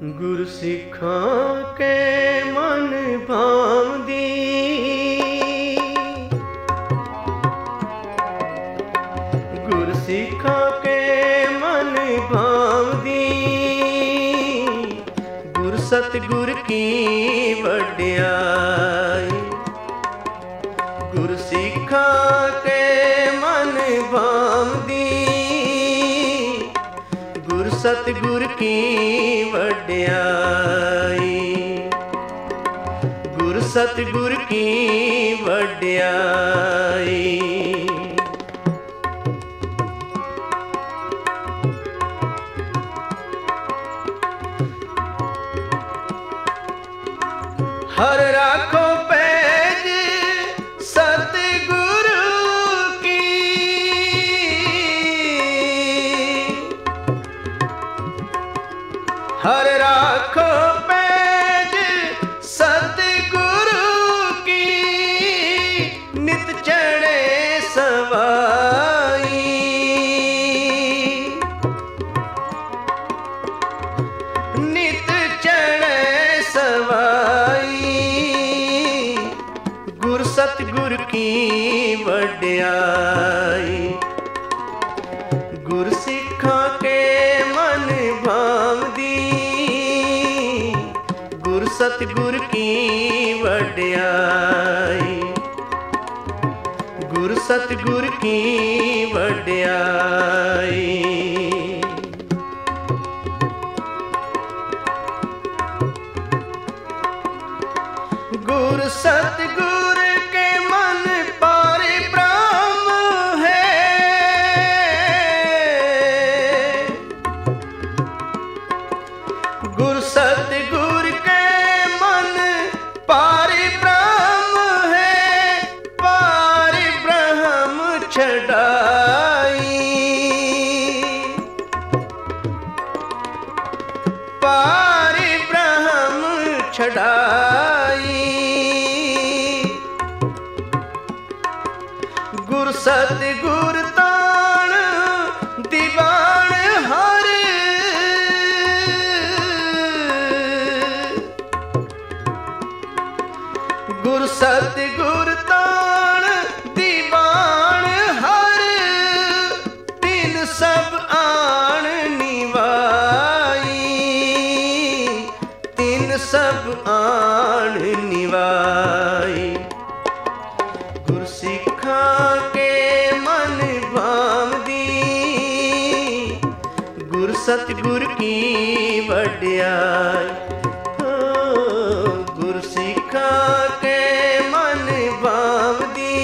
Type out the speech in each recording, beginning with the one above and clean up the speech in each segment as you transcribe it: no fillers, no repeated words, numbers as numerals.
गुरु सिखां के मन भावदी, गुरु सिखां के मन भावदी, गुरु सतगुर की वड्याई। गुरु सिखां के मन भावदी, गुरु सतगुर की वड्याई। गुरु सतगुर की वड्याई। हर राखो पैज सतगुरु की, हर राखो पैज सतगुरु की, नित चढ़े सवाई। नित चढ़े सवाई, गुरु सतगुर की वड्याई। गुरु सिखां के मन भावदी, गुरु सतगुर की वड्याई। गुरु सतगुर की वड्याई। गुरु सतगुर के मन पारे ब्रह्म है। गुरु सतगुर के मन पारे ब्रह्म है, पारे ब्रह्म छड़ाई। पारे ब्रह्म छड़ाई। गुरु सतगुर ताण दीवान हर, गुरु सतगुर ताण दीवान हर, तिन सब आण निवाई। तिन सब आण निवाई। गुरु सिखां के मन भावदी, गुरु सतगुर की वड्याई। गुरु सिखां के मन भावदी,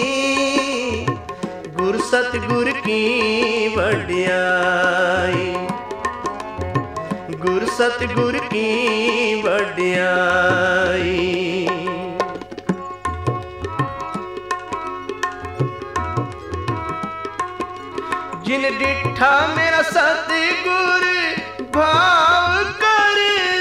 गुरु सतगुर की वड्याई। गुरु सतगुर की वड्याई। जिन डिठा मेरा सतगुर भाव कर,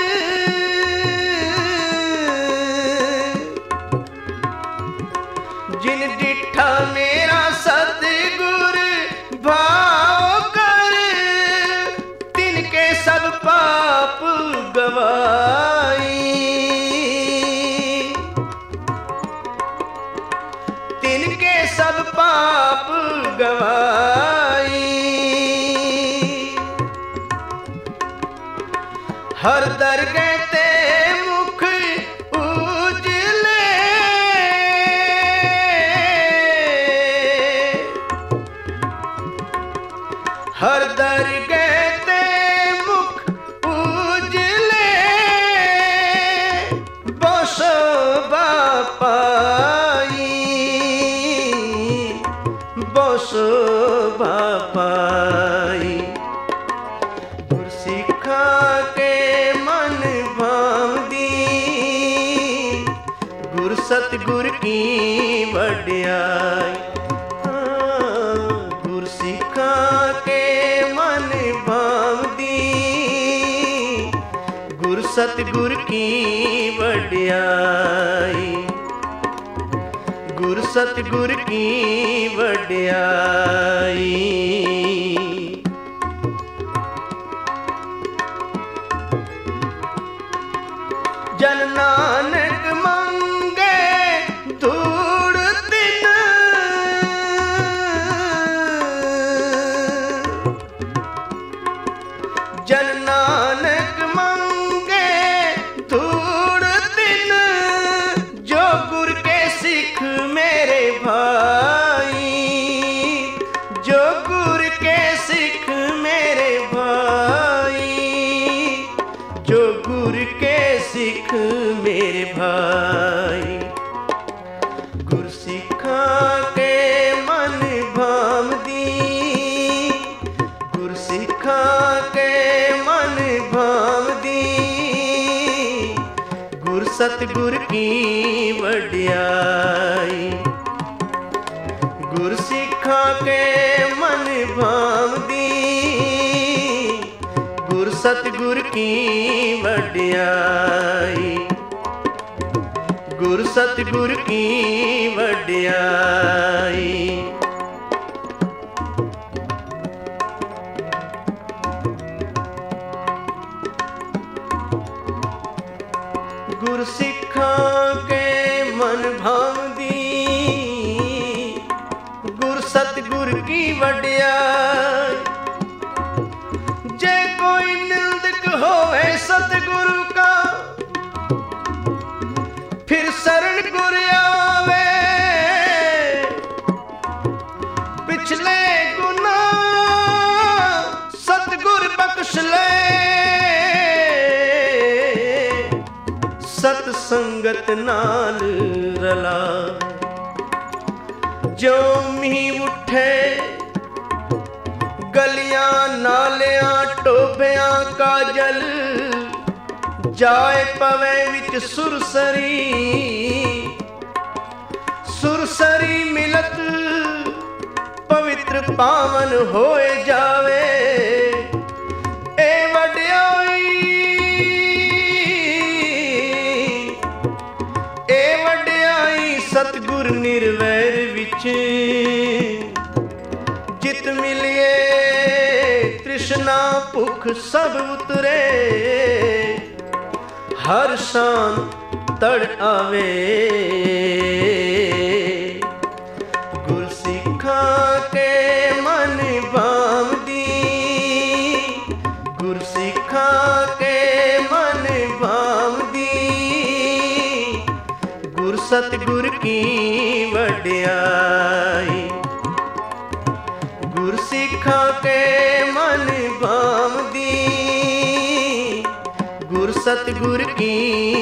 जिन डिठा मेरा सतगुर भाव कर, तिनके सब पाप गवाई। तिनके सब पाप गवाई। हर दरगह ते मुख उजले, हर दरगह ते मुख उजले, बसो बापाई। बसो बापाई। गुरु सिखां के मन भावदी, गुरु सतगुर की वड्याई। गुरु सिखां के मन भावदी, गुरु सतगुर की वड्याई। गुरु सतगुर की वड्याई। सतगुर की वड्याई। गुर सिखा के मन भावदी, गुर सतगुर की वड्याई। गुर सतगुर की वड्याई। गुर सिखा के मन भावदी, गुर सतगुर की वड्याई। जे कोई निंदक होवे सतगुरु का, फिर शरण गुर आवे। पिछले गुनाह सतगुर बख्श ले, सतसंगत नाल रला। जो मींह उठे गलियां नालियां टोबियां का जल, जाए पवे विच सुरसरी। सुरसरी मिलत पवित्र पावन होए जावे। ए वड्याई, ए वड्याई सतगुर निर्वैर विच। जित मिलिए तृष्णा भुख सब उतरे, हर शान तड़ आवे। गुर सिखा के मन भावदी, गुर सिखा के मन भावदी। गुर सतगुर की वड्याई। गुर सिखा के मन भावदी, गुर सतगुर की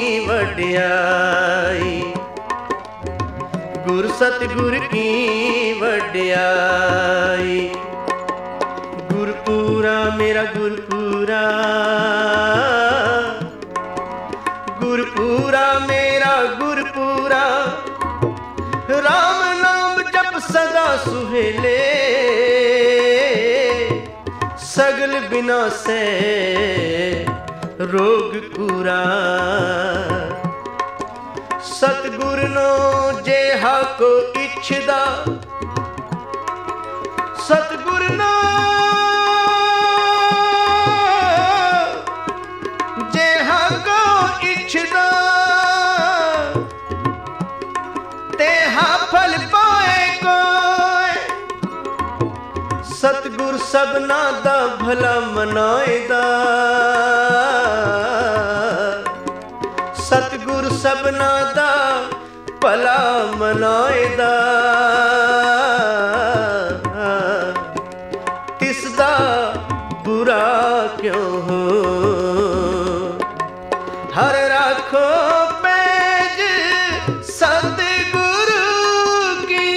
वड्याई। गुर सतगुर की वड्याई। गुरपुरा मेरा गुरपुरा, गुरपुरा मेरा गुरपुरा। राम नाम जप सदा सुहेले, सगल बिना से रोग कूरा। सतगुर नो जेहा को इच्छदा, सतगुर नो जेहा को इच्छदा, तेहा फल पाए कोय। सतगुर सबना दा भला मनाएदा, सतगुर सबना दा भला मनाएदा। तिसदा बुरा क्यों हो, हर राखो पैज सतगुरु की।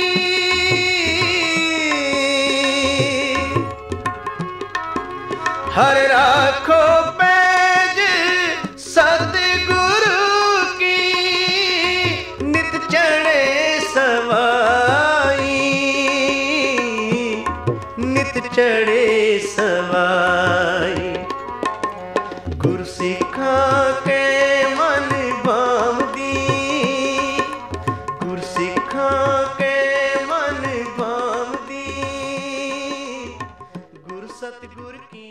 हर राखो पैज सतगुरु की। नित चढ़े सवाई, नित चढ़े सवाई। गुर सिखा के मन भावदी, गुर सिखा के मन भावदी। गुर सतगुर की